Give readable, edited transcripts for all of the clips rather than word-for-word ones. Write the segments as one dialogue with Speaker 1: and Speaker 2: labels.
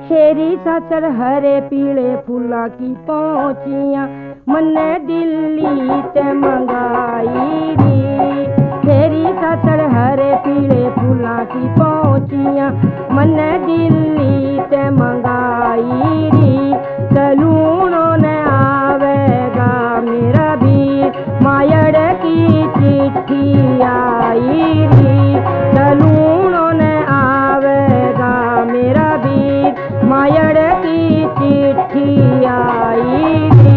Speaker 1: तेरी सासर हरे पीले फूला की पहुँचिया मन्ने दिल्ली ते मंगाई री। तेरी सासर हरे पीले फूला की पहुँचिया मन्ने दिल्ली ते मंगाई री। सलूनों ने आवेगा मेरा भी मायड़ की चिट्ठी आई री। सलूनों ने आवेगा मेरा भी मायड़ की चिट्ठी आई री।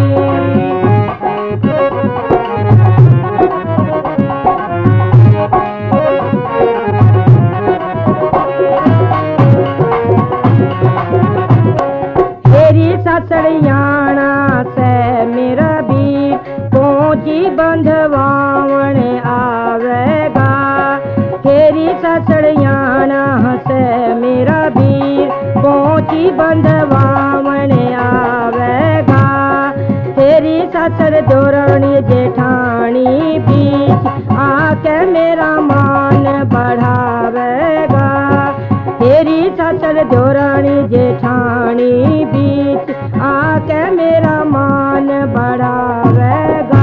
Speaker 1: सड़ियाणा से मेरा भी पहुँची बंधवावण आवेगा। तेरी सड़ियाणा से मेरा भी पहुँची बंधवावण आवेगा। तेरी ससुर जोरणी जेठानी बीच आके मेरा मान बढ़ावेगा। तेरी ससुर जोरणी जेठानी बीच आके मेरा मान बढ़ावेगा।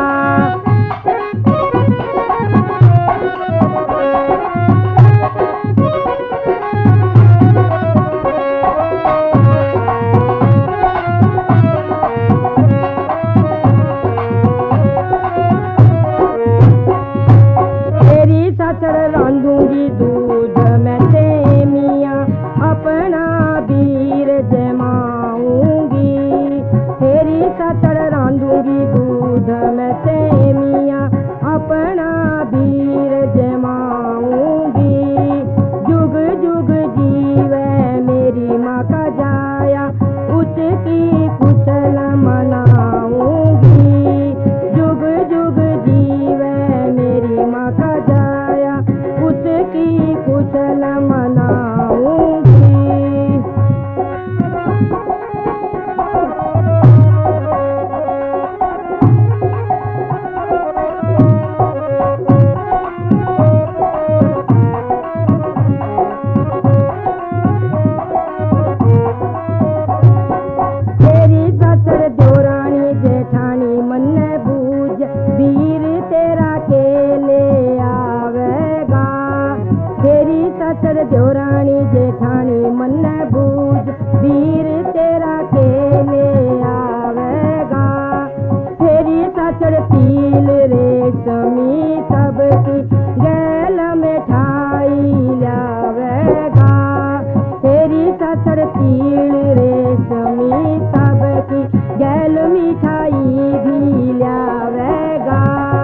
Speaker 1: तेरी ससुर रांधूंगी दूध में सेमिया अपना वीर जमाऊंगी। तेरी ससुर रांधूंगी दूध में सेमिया अपना वीर जमाऊंगी। जुग जुग जीवे मेरी माँ का जाया उसकी कुशल मनाऊंगी। जुग जुग जीवे मेरी माँ का जाया उसकी कुशल मनाऊंगी। तेरी ससुर जोरानी जेठानी मन्ने बूझ वीर तेरा केले आवेगा। तेरी ससुर जोरानी जेठानी मन्ने बूझ वीर तेरा केले आवेगा। तेरी ससुर तिल रेशमी सबकी गैल मिठाई लावेगा। तेरी ससुर तिल रेशमी सबकी गैल मिठाई भी लावेगा।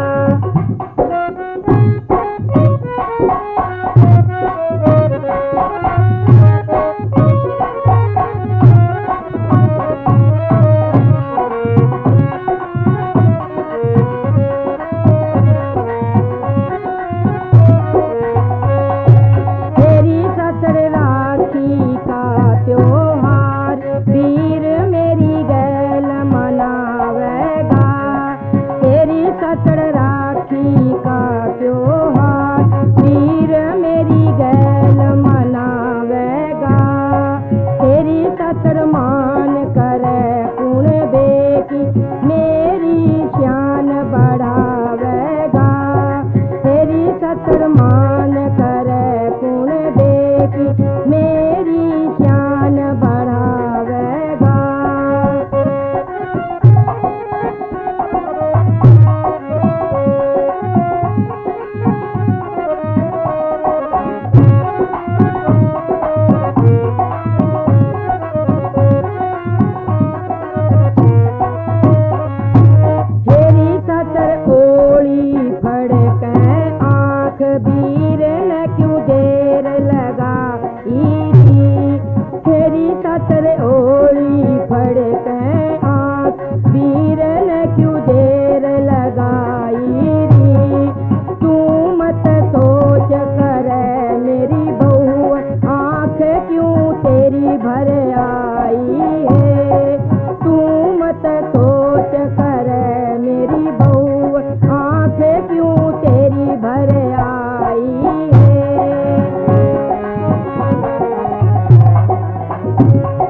Speaker 1: तेरी ससुर राखी का त्योहार वीर मेरी गैल मनावेगा। तेरी ससुर राखी का त्योहार वीर मेरी गैल मनावेगा। तेरी ससुर मान करे कुण बेकी मेरी शान बढ़ावेगा। तेरी ससुर मान करे कुण बेकी मेरी शान बढ़ावेगा। तेरी ससुर ओली फड़के आँख वीर न क्यों देर लगाई री। तेरी ससुर ओली फड़के आँख वीर न क्यों देर लगाई री। तू मत सोच करे मेरी बहू आँख क्यों तेरी भर आई है। तू मत सोच करे मेरी बहू आँख क्यों तेरी भर आई है।